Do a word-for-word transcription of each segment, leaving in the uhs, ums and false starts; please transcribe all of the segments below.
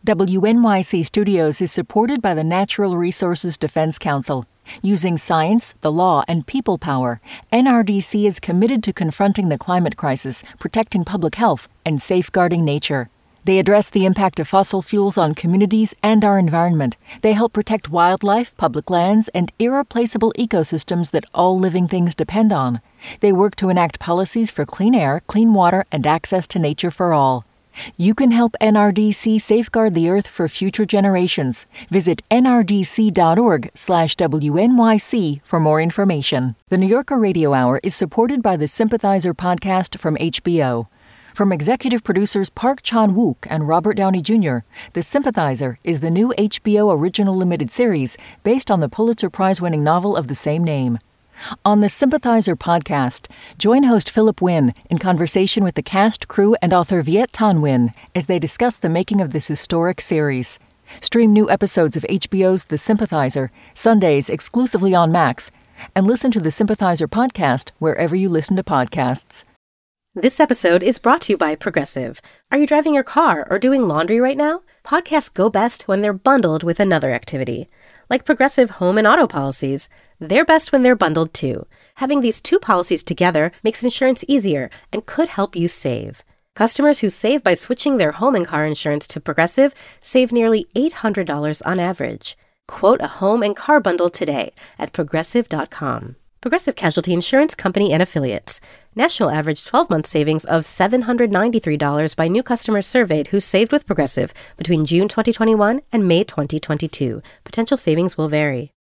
W N Y C Studios is supported by the Natural Resources Defense Council. Using science, the law, and people power, N R D C is committed to confronting the climate crisis, protecting public health, and safeguarding nature. They address the impact of fossil fuels on communities and our environment. They help protect wildlife, public lands, and irreplaceable ecosystems that all living things depend on. They work to enact policies for clean air, clean water, and access to nature for all. You can help N R D C safeguard the Earth for future generations. Visit nrdc.org slash WNYC for more information. The New Yorker Radio Hour is supported by the Sympathizer podcast from H B O. From executive producers Park Chan-wook and Robert Downey Junior, The Sympathizer is the new H B O original limited series based on the Pulitzer Prize-winning novel of the same name. On the Sympathizer podcast, join host Philip Wynn in conversation with the cast, crew, and author Viet Thanh Nguyen as they discuss the making of this historic series. Stream new episodes of H B O's The Sympathizer, Sundays exclusively on Max, and listen to the Sympathizer podcast wherever you listen to podcasts. This episode is brought to you by Progressive. Are you driving your car or doing laundry right now? Podcasts go best when they're bundled with another activity. Like Progressive home and auto policies, they're best when they're bundled too. Having these two policies together makes insurance easier and could help you save. Customers who save by switching their home and car insurance to Progressive save nearly eight hundred dollars on average. Quote a home and car bundle today at progressive dot com. Progressive Casualty Insurance Company and Affiliates. National average twelve-month savings of seven hundred ninety-three dollars by new customers surveyed who saved with Progressive between June twenty twenty-one and May twenty twenty-two. Potential savings will vary.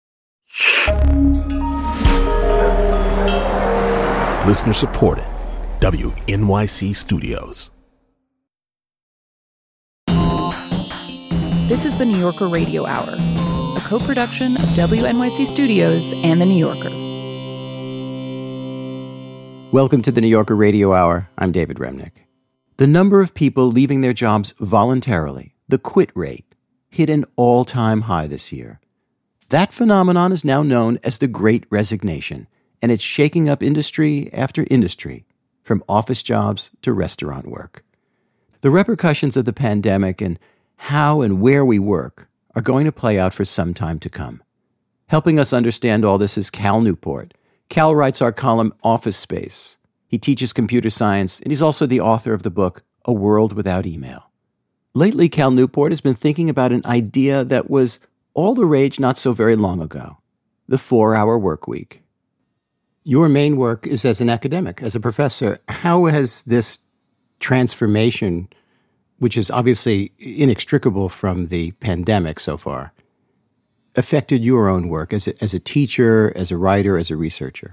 Listener supported. W N Y C Studios. This is the New Yorker Radio Hour, a co-production of W N Y C Studios and The New Yorker. Welcome to the New Yorker Radio Hour. I'm David Remnick. The number of people leaving their jobs voluntarily, the quit rate, hit an all-time high this year. That phenomenon is now known as the Great Resignation, and it's shaking up industry after industry, from office jobs to restaurant work. The repercussions of the pandemic and how and where we work are going to play out for some time to come. Helping us understand all this is Cal Newport. Cal writes our column Office Space. He teaches computer science, and he's also the author of the book A World Without Email. Lately, Cal Newport has been thinking about an idea that was all the rage not so very long ago, the four-hour work week. Your main work is as an academic, as a professor. How has this transformation, which is obviously inextricable from the pandemic so far, affected your own work as a, as a teacher, as a writer, as a researcher?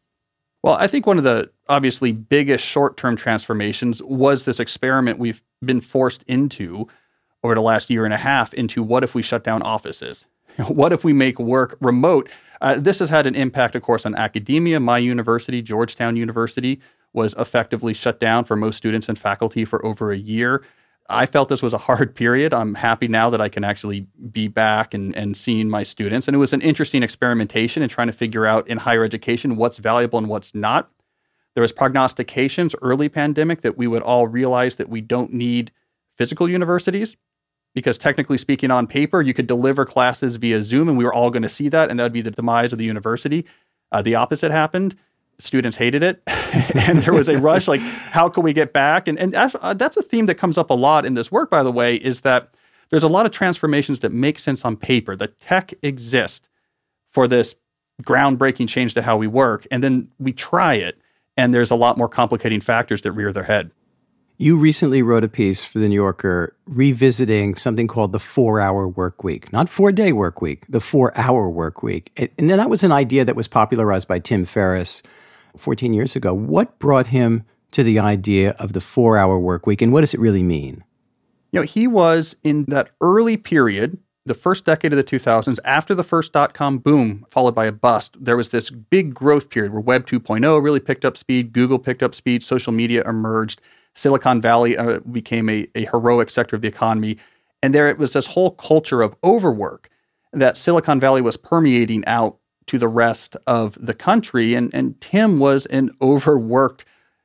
Well, I think one of the obviously biggest short-term transformations was this experiment we've been forced into over the last year and a half into what if we shut down offices? What if we make work remote? Uh, this has had an impact, of course, on academia. My university, Georgetown University, was effectively shut down for most students and faculty for over a year. I felt this was a hard period. I'm happy now that I can actually be back and, and seeing my students. And it was an interesting experimentation in trying to figure out in higher education what's valuable and what's not. There was prognostications early pandemic that we would all realize that we don't need physical universities because technically speaking on paper, you could deliver classes via Zoom and we were all going to see that and that would be the demise of the university. Uh, the opposite happened. Students hated it. And there was a rush, like, how can we get back? And, and that's, uh, that's a theme that comes up a lot in this work, by the way, is that there's a lot of transformations that make sense on paper. The tech exists for this groundbreaking change to how we work. And then we try it, and there's a lot more complicating factors that rear their head. You recently wrote a piece for The New Yorker revisiting something called the four-hour work week. Not four-day work week, the four-hour work week. And that was an idea that was popularized by Tim Ferriss fourteen years ago. What brought him to the idea of the four-hour work week, and what does it really mean? You know, he was in that early period, the first decade of the two thousands, after the first dot-com boom, followed by a bust. There was this big growth period where Web two point oh really picked up speed, Google picked up speed, social media emerged, Silicon Valley uh, became a, a heroic sector of the economy, and there it was this whole culture of overwork that Silicon Valley was permeating out to the rest of the country. And, and Tim was an overworked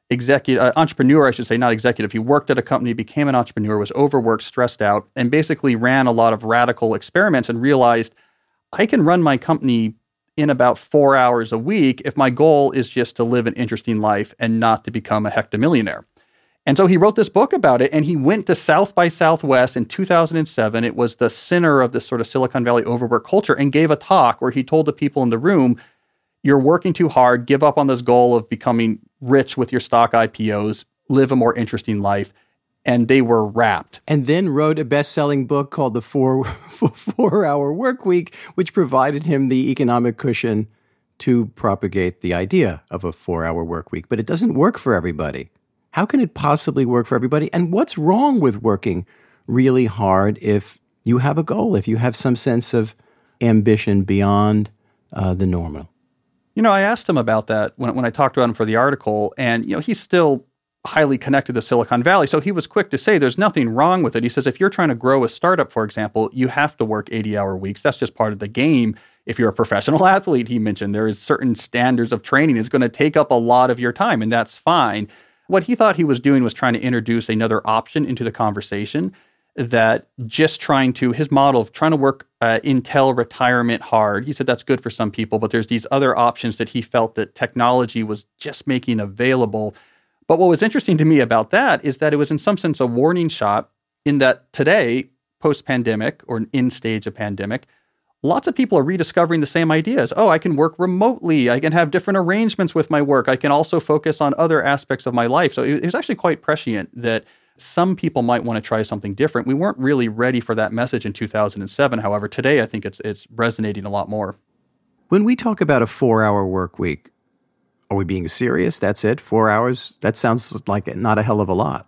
executive, uh, entrepreneur, I should say, not executive. He worked at a company, became an entrepreneur, was overworked, stressed out, and basically ran a lot of radical experiments and realized I can run my company in about four hours a week if my goal is just to live an interesting life and not to become a hectomillionaire. And so he wrote this book about it, and he went to South by Southwest in two thousand seven. It was the center of this sort of Silicon Valley overwork culture, and gave a talk where he told the people in the room, you're working too hard, give up on this goal of becoming rich with your stock I P Os, live a more interesting life. And they were rapt. And then wrote a best-selling book called The Four, Four-Hour Work Week, which provided him the economic cushion to propagate the idea of a four-hour work week. But it doesn't work for everybody. How can it possibly work for everybody? And what's wrong with working really hard if you have a goal, if you have some sense of ambition beyond uh, the normal? You know, I asked him about that when, when I talked to him for the article, and, you know, he's still highly connected to Silicon Valley. So he was quick to say there's nothing wrong with it. He says, if you're trying to grow a startup, for example, you have to work eighty-hour weeks. That's just part of the game. If you're a professional athlete, he mentioned, there is certain standards of training. It's going to take up a lot of your time, and that's fine. What he thought he was doing was trying to introduce another option into the conversation, that just trying to, his model of trying to work uh, until retirement hard, he said that's good for some people, but there's these other options that he felt that technology was just making available. But what was interesting to me about that is that it was in some sense a warning shot, in that today, post-pandemic or in stage of pandemic, lots of people are rediscovering the same ideas. Oh, I can work remotely. I can have different arrangements with my work. I can also focus on other aspects of my life. So it was actually quite prescient that some people might want to try something different. We weren't really ready for that message in two thousand seven. However, today I think it's it's resonating a lot more. When we talk about a four-hour work week, are we being serious? That's it? Four hours? That sounds like not a hell of a lot.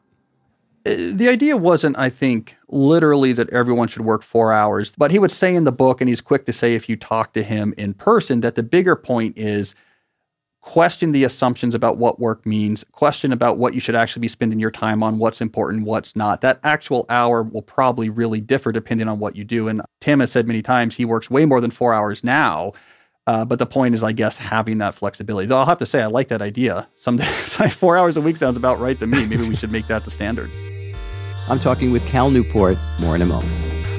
The idea wasn't, I think, literally that everyone should work four hours. But he would say in the book, and he's quick to say if you talk to him in person, that the bigger point is question the assumptions about what work means, question about what you should actually be spending your time on, what's important, what's not. That actual hour will probably really differ depending on what you do. And Tim has said many times he works way more than four hours now. Uh, but the point is, I guess, having that flexibility. Though I'll have to say, I like that idea. Some days, four hours a week sounds about right to me. Maybe we should make that the standard. I'm talking with Cal Newport. More in a moment.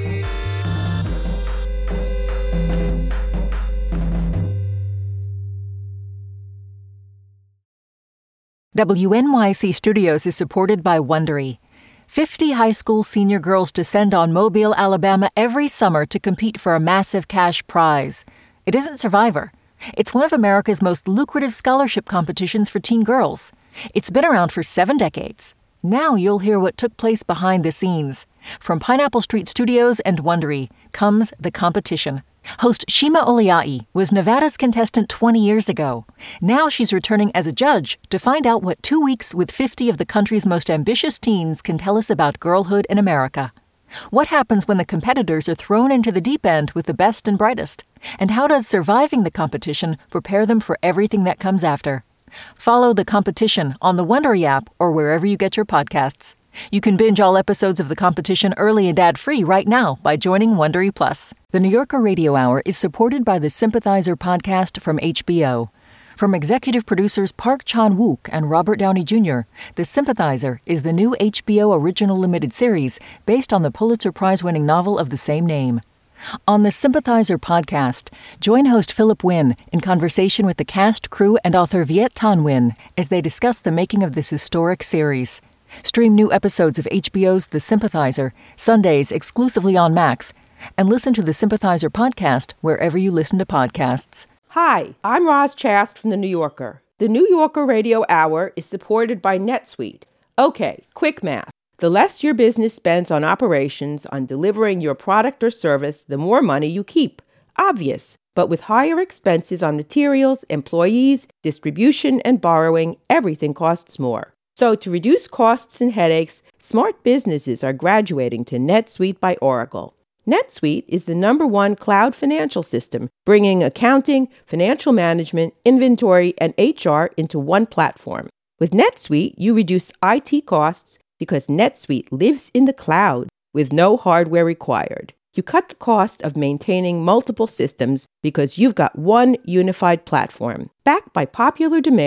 W N Y C Studios is supported by Wondery. fifty high school senior girls descend on Mobile, Alabama every summer to compete for a massive cash prize. It isn't Survivor. It's one of America's most lucrative scholarship competitions for teen girls. It's been around for seven decades. Now you'll hear what took place behind the scenes. From Pineapple Street Studios and Wondery comes The Competition. Host Shima Oliai was Nevada's contestant twenty years ago. Now she's returning as a judge to find out what two weeks with fifty of the country's most ambitious teens can tell us about girlhood in America. What happens when the competitors are thrown into the deep end with the best and brightest? And how does surviving the competition prepare them for everything that comes after? Follow The Competition on the Wondery app or wherever you get your podcasts. You can binge all episodes of The Competition early and ad-free right now by joining Wondery Plus. The New Yorker Radio Hour is supported by the Sympathizer podcast from H B O. From executive producers Park Chan-wook and Robert Downey Junior, The Sympathizer is the new H B O original limited series based on the Pulitzer Prize-winning novel of the same name. On the Sympathizer podcast, join host Philip Wynn in conversation with the cast, crew, and author Viet Thanh Nguyen as they discuss the making of this historic series. Stream new episodes of H B O's The Sympathizer, Sundays exclusively on Max, and listen to the Sympathizer podcast wherever you listen to podcasts. Hi, I'm Roz Chast from The New Yorker. The New Yorker Radio Hour is supported by NetSuite. Okay, quick math. The less your business spends on operations, on delivering your product or service, the more money you keep. Obvious. But with higher expenses on materials, employees, distribution, and borrowing, everything costs more. So to reduce costs and headaches, smart businesses are graduating to NetSuite by Oracle. NetSuite is the number one cloud financial system, bringing accounting, financial management, inventory, and H R into one platform. With NetSuite, you reduce I T costs because NetSuite lives in the cloud with no hardware required. You cut the cost of maintaining multiple systems because you've got one unified platform. Backed by popular demand,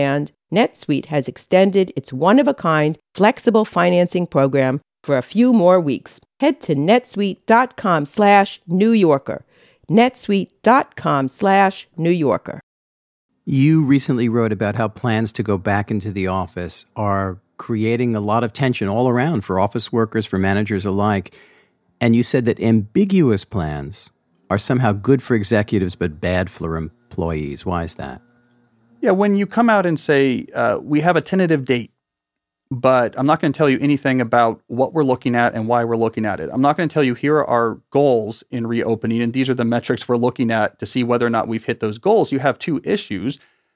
NetSuite has extended its one-of-a-kind flexible financing program for a few more weeks. Head to netsuite.com slash New Yorker. netsuite.com slash New Yorker. You recently wrote about how plans to go back into the office are creating a lot of tension all around for office workers, for managers alike. And you said that ambiguous plans are somehow good for executives but bad for employees. Why is that? Yeah, when you come out and say, uh, we have a tentative date, but I'm not going to tell you anything about what we're looking at and why we're looking at it. I'm not going to tell you here are our goals in reopening, and these are the metrics we're looking at to see whether or not we've hit those goals. You have two issues.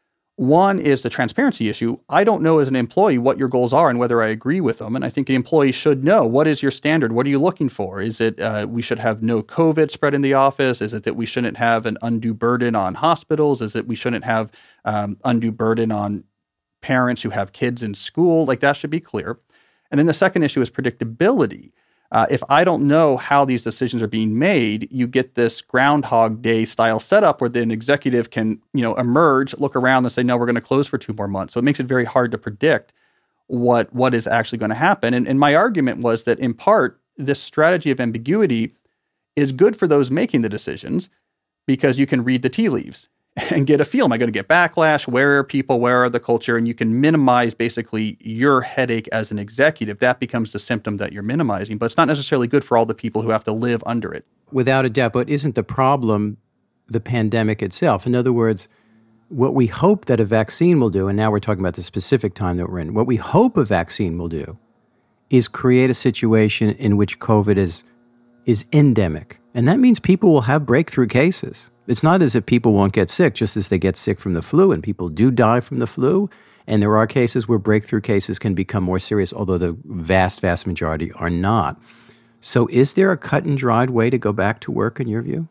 One is the transparency issue. I don't know as an employee what your goals are and whether I agree with them. And I think an employee should know, what is your standard? What are you looking for? Is it uh, we should have no COVID spread in the office? Is it that we shouldn't have an undue burden on hospitals? Is it we shouldn't have um, undue burden on parents who have kids in school? Like, that should be clear. And then the second issue is predictability. Uh, if I don't know how these decisions are being made, you get this Groundhog Day style setup where then an executive can, you know, emerge, look around and say, no, we're going to close for two more months. So it makes it very hard to predict what what is actually going to happen. And, and my argument was that in part, this strategy of ambiguity is good for those making the decisions because you can read the tea leaves and get a feel. Am I going to get backlash? Where are people? Where are the culture? And you can minimize basically your headache as an executive. That becomes the symptom that you're minimizing, but it's not necessarily good for all the people who have to live under it. Without a doubt, but isn't the problem the pandemic itself? In other words, what we hope that a vaccine will do, and now we're talking about the specific time that we're in, what we hope a vaccine will do is create a situation in which COVID is is endemic. And that means people will have breakthrough cases. It's not as if people won't get sick, just as they get sick from the flu, and people do die from the flu. And there are cases where breakthrough cases can become more serious, although the vast, vast majority are not. So is there a cut and dried way to go back to work in your view?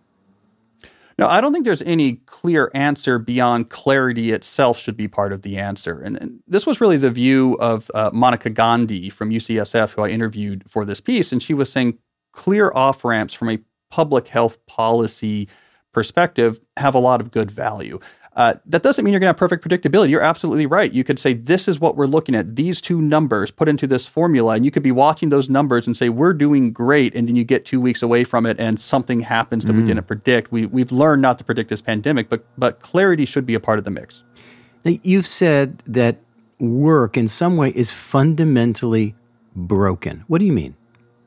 No, I don't think there's any clear answer beyond clarity itself should be part of the answer. And, and this was really the view of uh, Monica Gandhi from U C S F, who I interviewed for this piece. And she was saying clear off-ramps from a public health policy perspective have a lot of good value. Uh, that doesn't mean you're going to have perfect predictability. You're absolutely right. You could say, this is what we're looking at, these two numbers put into this formula, and you could be watching those numbers and say, we're doing great, and then you get two weeks away from it and something happens that mm. we didn't predict. We, we've learned not to predict this pandemic, but, but clarity should be a part of the mix. Now, you've said that work in some way is fundamentally broken. What do you mean?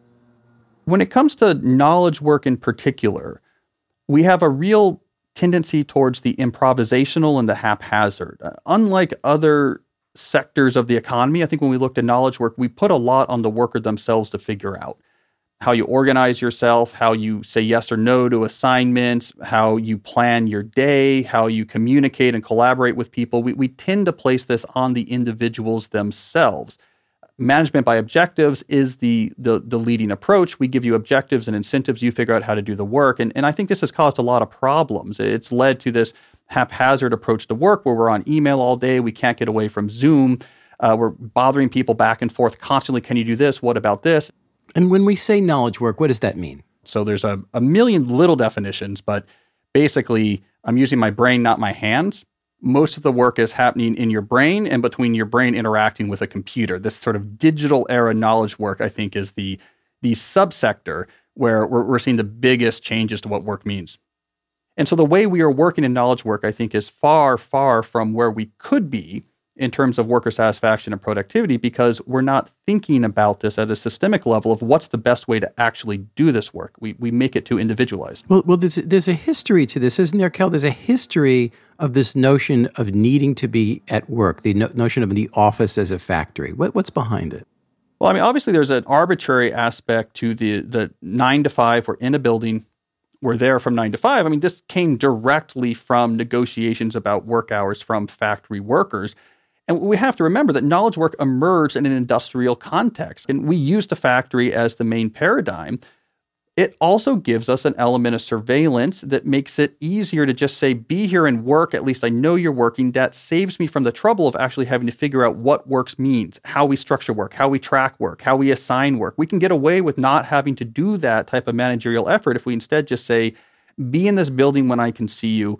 When it comes to knowledge work in particular, we have a real tendency towards the improvisational and the haphazard. Uh, unlike other sectors of the economy, I think when we looked at knowledge work, we put a lot on the worker themselves to figure out how you organize yourself, how you say yes or no to assignments, how you plan your day, how you communicate and collaborate with people. We, we tend to place this on the individuals themselves. Management by objectives is the, the the leading approach. We give you objectives and incentives. You figure out how to do the work. And, and I think this has caused a lot of problems. It's led to this haphazard approach to work where we're on email all day. We can't get away from Zoom. Uh, we're bothering people back and forth constantly. Can you do this? What about this? And when we say knowledge work, what does that mean? So there's a, a million little definitions, but basically I'm using my brain, not my hands. Most of the work is happening in your brain and between your brain interacting with a computer. This sort of digital era knowledge work, I think, is the the subsector where we're, we're seeing the biggest changes to what work means. And so the way we are working in knowledge work, I think, is far, far from where we could be in terms of worker satisfaction and productivity, because we're not thinking about this at a systemic level of what's the best way to actually do this work. We we make it too individualized. Well, well, there's, there's a history to this, isn't there, Kel? There's a history of this notion of needing to be at work, the no- notion of the office as a factory. What, what's behind it? Well, I mean, obviously there's an arbitrary aspect to the the nine to five. We're in a building. We're there from nine to five. I mean, this came directly from negotiations about work hours from factory workers. And we have to remember that knowledge work emerged in an industrial context, and we used the factory as the main paradigm. It also gives us an element of surveillance that makes it easier to just say, be here and work. At least I know you're working. That saves me from the trouble of actually having to figure out what works means, how we structure work, how we track work, how we assign work. We can get away with not having to do that type of managerial effort if we instead just say, be in this building when I can see you.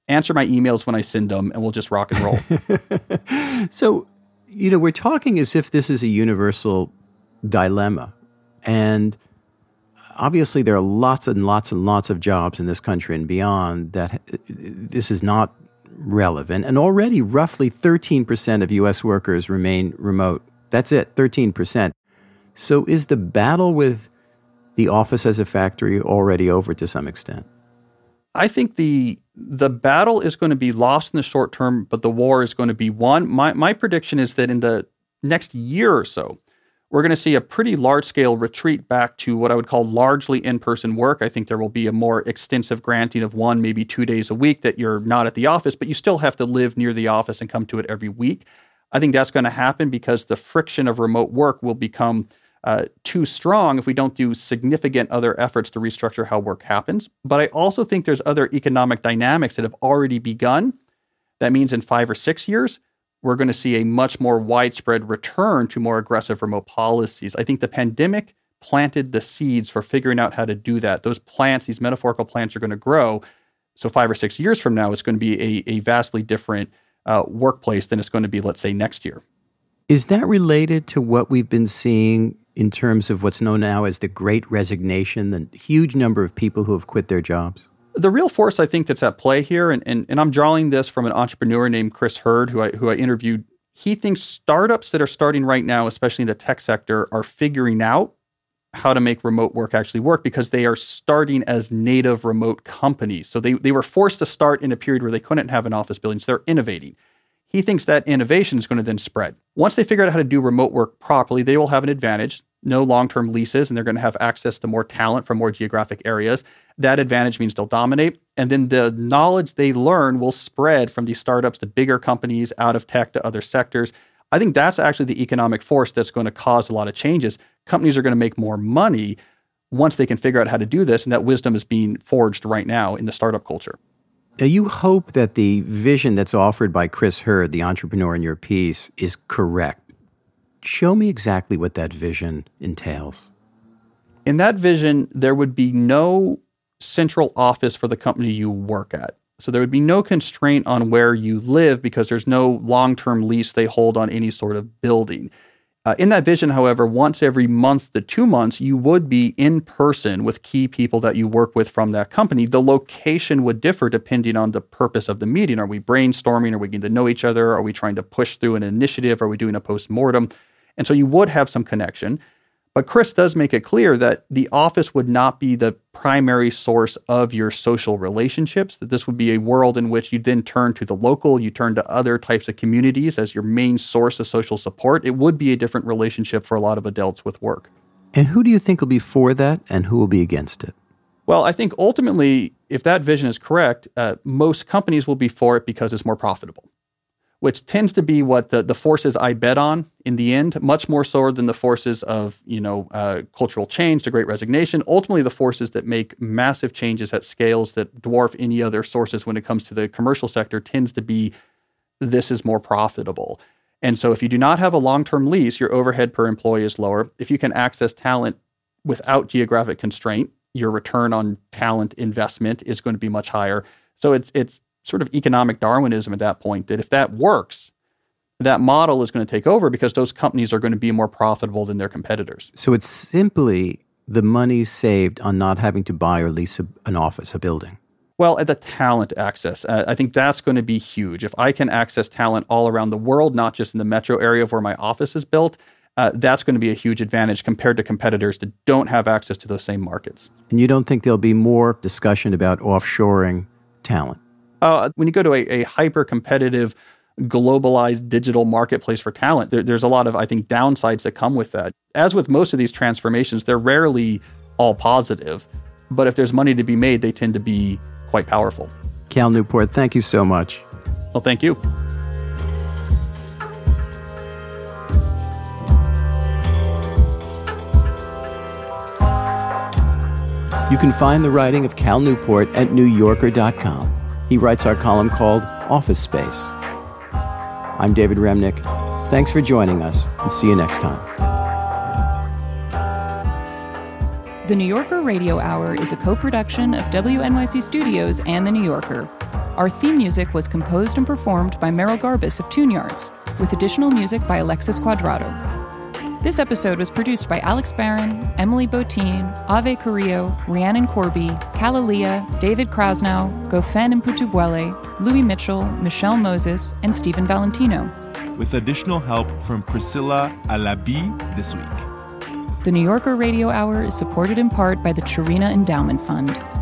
answer my emails when I send them, and we'll just rock and roll. So, you know, we're talking as if this is a universal dilemma. And obviously there are lots and lots and lots of jobs in this country and beyond that this is not relevant. And already roughly thirteen percent of U S workers remain remote. That's it, thirteen percent. So is the battle with the office as a factory already over to some extent? I think the the battle is going to be lost in the short term, but the war is going to be won. My my prediction is that in the next year or so, we're going to see a pretty large-scale retreat back to what I would call largely in-person work. I think there will be a more extensive granting of one, maybe two days a week that you're not at the office, but you still have to live near the office and come to it every week. I think that's going to happen because the friction of remote work will become uh, too strong if we don't do significant other efforts to restructure how work happens. But I also think there's other economic dynamics that have already begun. That means in five or six years, we're going to see a much more widespread return to more aggressive remote policies. I think the pandemic planted the seeds for figuring out how to do that. Those plants, these metaphorical plants, are going to grow. So five or six years from now, it's going to be a, a vastly different uh, workplace than it's going to be, let's say, next year. Is that related to what we've been seeing in terms of what's known now as the Great Resignation, the huge number of people who have quit their jobs? The real force I think that's at play here, and, and, and I'm drawing this from an entrepreneur named Chris Hurd, who I, who I interviewed. He thinks startups that are starting right now, especially in the tech sector, are figuring out how to make remote work actually work because they are starting as native remote companies. So they, they were forced to start in a period where they couldn't have an office building, so they're innovating. He thinks that innovation is going to then spread. Once they figure out how to do remote work properly, they will have an advantage. No long-term leases, and they're going to have access to more talent from more geographic areas. That advantage means they'll dominate. And then the knowledge they learn will spread from these startups to bigger companies, out of tech to other sectors. I think that's actually the economic force that's going to cause a lot of changes. Companies are going to make more money once they can figure out how to do this, and that wisdom is being forged right now in the startup culture. Now, you hope that the vision that's offered by Chris Hurd, the entrepreneur in your piece, is correct. Show me exactly what that vision entails. In that vision, there would be no central office for the company you work at. So there would be no constraint on where you live because there's no long-term lease they hold on any sort of building. Uh, in that vision, however, once every month to two months, you would be in person with key people that you work with from that company. The location would differ depending on the purpose of the meeting. Are we brainstorming? Are we getting to know each other? Are we trying to push through an initiative? Are we doing a postmortem? And so you would have some connection. But Chris does make it clear that the office would not be the primary source of your social relationships, that this would be a world in which you then turn to the local, you turn to other types of communities as your main source of social support. It would be a different relationship for a lot of adults with work. And who do you think will be for that and who will be against it? Well, I think ultimately, if that vision is correct, uh, most companies will be for it because it's more profitable, which tends to be what the, the forces I bet on in the end, much more so than the forces of, you know, uh, cultural change, the Great Resignation. Ultimately, the forces that make massive changes at scales that dwarf any other sources when it comes to the commercial sector tends to be this is more profitable. And so if you do not have a long-term lease, your overhead per employee is lower. If you can access talent without geographic constraint, your return on talent investment is going to be much higher. So it's it's sort of economic Darwinism at that point, that if that works, that model is going to take over because those companies are going to be more profitable than their competitors. So it's simply the money saved on not having to buy or lease a, an office, a building. Well, at the talent access, uh, I think that's going to be huge. If I can access talent all around the world, not just in the metro area of where my office is built, uh, that's going to be a huge advantage compared to competitors that don't have access to those same markets. And you don't think there'll be more discussion about offshoring talent? Uh, when you go to a, a hyper-competitive, globalized digital marketplace for talent, there, there's a lot of, I think, downsides that come with that. As with most of these transformations, they're rarely all positive. But if there's money to be made, they tend to be quite powerful. Cal Newport, thank you so much. Well, thank you. You can find the writing of Cal Newport at new yorker dot com. He writes our column called Office Space. I'm David Remnick. Thanks for joining us, and see you next time. The New Yorker Radio Hour is a co-production of W N Y C Studios and The New Yorker. Our theme music was composed and performed by Meryl Garbus of Tune Yards, with additional music by Alexis Cuadrado. This episode was produced by Alex Barron, Emily Botein, Ave Carrillo, Rhiannon Corby, Kalalia, David Krasnow, Gofen Mputubuele, Louis Mitchell, Michelle Moses, and Stephen Valentino. With additional help from Priscilla Alabi this week. The New Yorker Radio Hour is supported in part by the Chirina Endowment Fund.